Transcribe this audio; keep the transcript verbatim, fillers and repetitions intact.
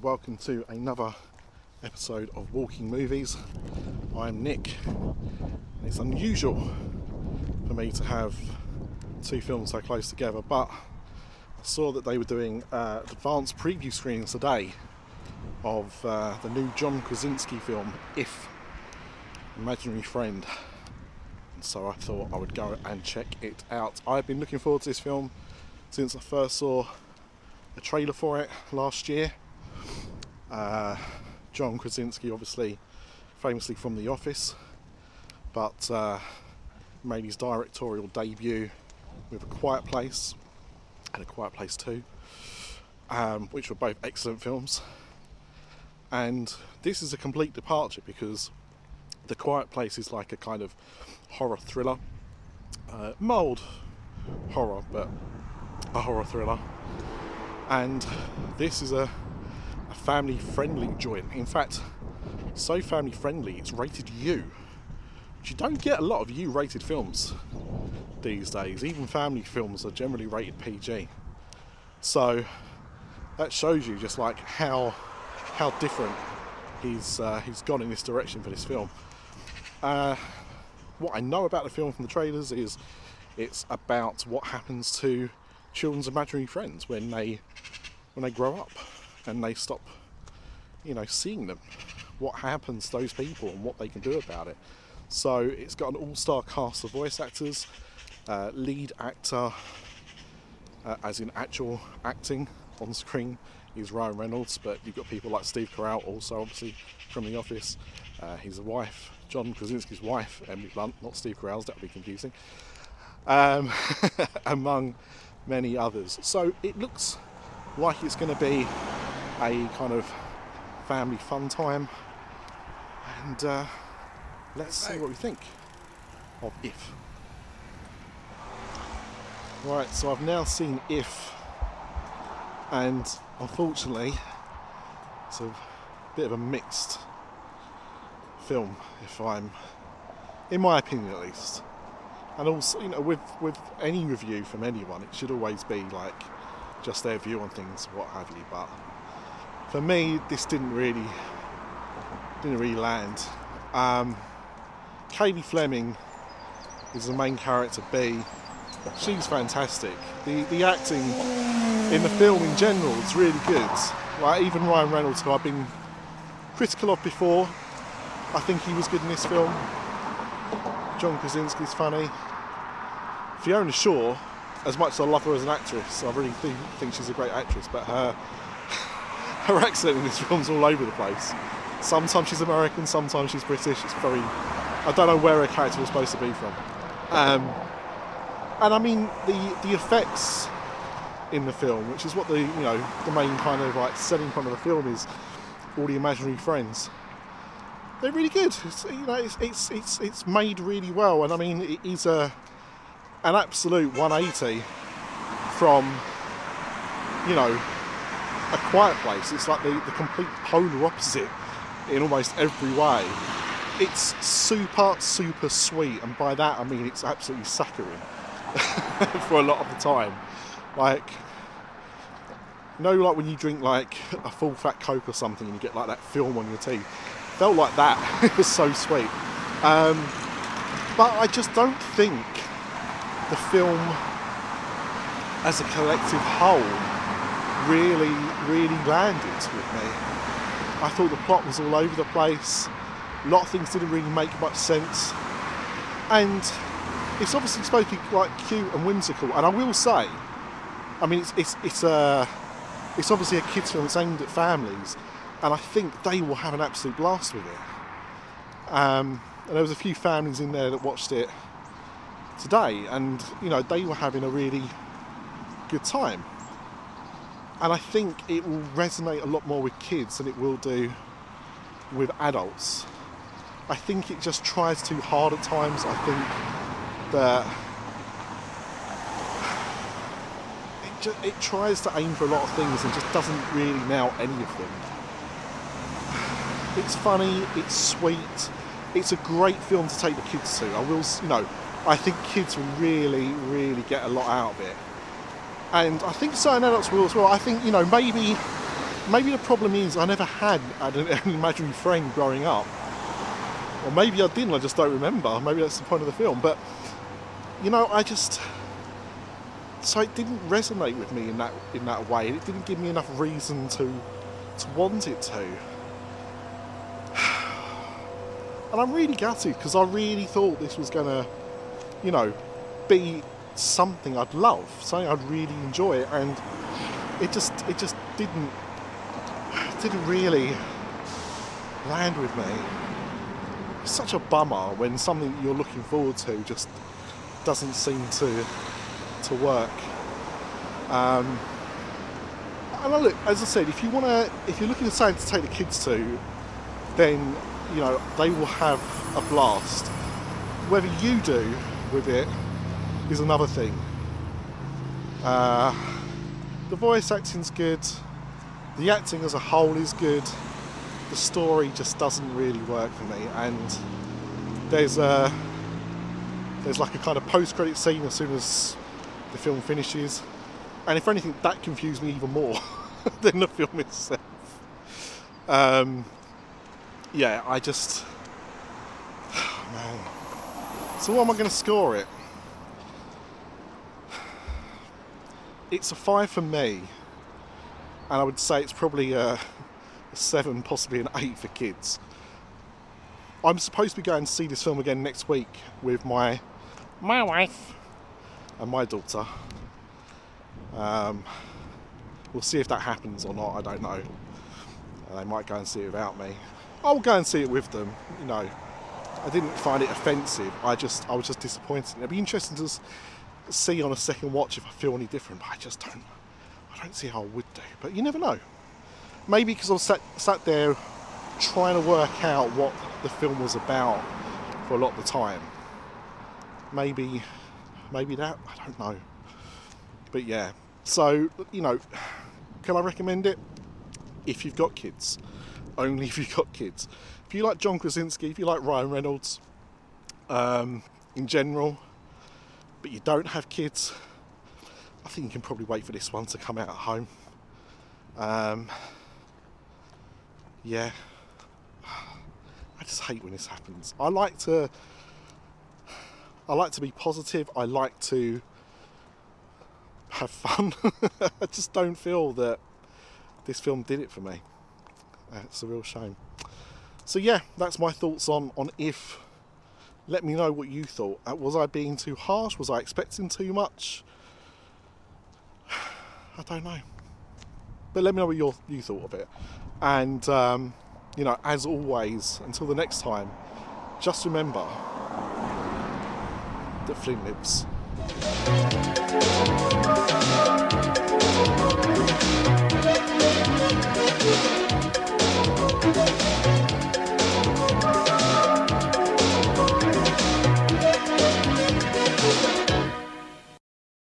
welcome to another episode of Walking Movies. I'm Nick, and it's unusual for me to have two films so close together, but I saw that they were doing uh, advanced preview screenings today of uh, the new John Krasinski film, If, Imaginary Friend. And so I thought I would go and check it out. I've been looking forward to this film since I first saw a trailer for it last year. Uh, John Krasinski, obviously famously from The Office, but uh, made his directorial debut with A Quiet Place and A Quiet Place two, um, which were both excellent films. And this is a complete departure because The Quiet Place is like a kind of horror thriller, uh, mild horror, but a horror thriller. And this is a, a family-friendly joint. In fact, so family-friendly, it's rated U. But you don't get a lot of U-rated films these days. Even family films are generally rated P G. So that shows you just like how how different he's uh, he's gone in this direction for this film. Uh, what I know about the film from the trailers is it's about what happens to children's imaginary friends when they when they grow up and they stop, you know, seeing them. What happens to those people and what they can do about it. So it's got an all-star cast of voice actors. Uh, lead actor, uh, as in actual acting on screen, is Ryan Reynolds, but you've got people like Steve Carell, also obviously from The Office. Uh, his wife, John Krasinski's wife, Emily Blunt, not Steve Carell's, that would be confusing. Um, among many others. So it looks like it's going to be a kind of family fun time, and uh, let's see what we think of If. Right, so I've now seen If, and unfortunately it's a bit of a mixed film, if I'm, in my opinion at least. And also, you know, with, with any review from anyone, it should always be like just their view on things, what have you. But for me, this didn't really didn't really land. Um, Cailey Fleming is the main character, B. She's fantastic. The the acting in the film in general is really good. Like even Ryan Reynolds, who I've been critical of before, I think he was good in this film. John Krasinski's funny. Fiona Shaw, as much as I love her as an actress, I really think, think she's a great actress, but her her accent in this film's all over the place. Sometimes she's American, sometimes she's British. It's very, I don't know where her character was supposed to be from. Um, and I mean the the effects in the film, which is what the you know the main kind of like selling point of the film is, all the imaginary friends. They're really good. It's, you know, it's, it's it's it's made really well, and I mean, it is a an absolute one eighty from, you know, A Quiet Place. It's like the, the complete polar opposite in almost every way. It's super super sweet, and by that I mean it's absolutely saccharine for a lot of the time. Like, you know, like when you drink like a full fat Coke or something, and you get like that film on your teeth. Felt like that. It was so sweet. Um, but I just don't think the film as a collective whole really, really landed with me. I thought the plot was all over the place. A lot of things didn't really make much sense. And it's obviously supposed to be quite cute and whimsical. And I will say, I mean, it's it's it's, uh, it's obviously a kids' film. It's aimed at families. And I think they will have an absolute blast with it. Um, and there was a few families in there that watched it today, and you know they were having a really good time. And I think it will resonate a lot more with kids than it will do with adults. I think it just tries too hard at times. I think that it, just, it tries to aim for a lot of things and just doesn't really nail any of them. It's funny, it's sweet, it's a great film to take the kids to. I will, you know, I think kids will really, really get a lot out of it. And I think certain adults will as well. I think, you know, maybe maybe the problem is I never had an, an imaginary friend growing up. Or maybe I didn't, I just don't remember. Maybe that's the point of the film. But, you know, I just... So it didn't resonate with me in that in that way. It didn't give me enough reason to to want it to. And I'm really gutted, because I really thought this was going to, you know, be something I'd love, something I'd really enjoy. And it just it just didn't didn't really land with me. It's such a bummer when something you're looking forward to just doesn't seem to to work. Um, and I look, as I said, if you want to, if you're looking for something to take the kids to, then you know they will have a blast. Whether you do with it is another thing. Uh, the voice acting's good. The acting as a whole is good. The story just doesn't really work for me, and there's a there's like a kind of post-credit scene as soon as the film finishes, and if anything, that confused me even more than the film itself. Um, yeah, I just oh, man. So what am I going to score it? It's a five for me, and I would say it's probably a seven, possibly an eight for kids. I'm supposed to be going to see this film again next week with my my wife and my daughter. Um, we'll see if that happens or not. I don't know. They might go and see it without me. I'll go and see it with them. You know, I didn't find it offensive. I just I was just disappointed. It'd be interesting to see on a second watch if I feel any different. But I just don't. I don't see how I would do. But you never know. Maybe because I was sat, sat there trying to work out what the film was about for a lot of the time. Maybe, maybe that, I don't know. But yeah, so, you know, can I recommend it? If you've got kids. Only if you've got kids. If you like John Krasinski, if you like Ryan Reynolds, um, in general, but you don't have kids, I think you can probably wait for this one to come out at home. Um... Yeah, I just hate when this happens. I like to, I like to be positive. I like to have fun. I just don't feel that this film did it for me. Uh, it's a real shame. So yeah, that's my thoughts on on If. Let me know what you thought. Uh, was I being too harsh? Was I expecting too much? I don't know. But let me know what you you thought of it. And, um, you know, as always, until the next time, just remember that Flynn lives.